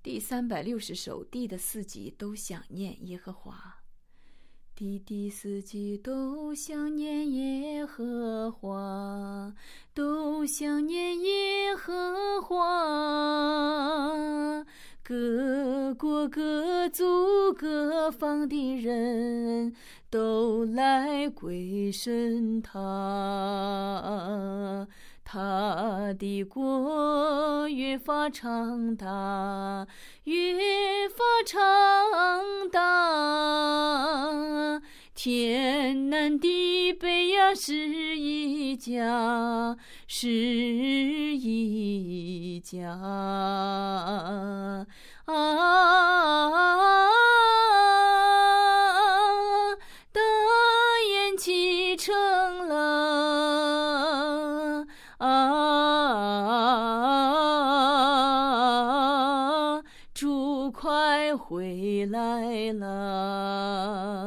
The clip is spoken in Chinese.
第360首，地的四极都想念耶和华。地的四极都想念耶和华，都想念耶和华。各国各族各方的人都来归顺他，他的国越发长大，越发长大。天南地北呀，是一家，是一家大宴启程了主快回来了。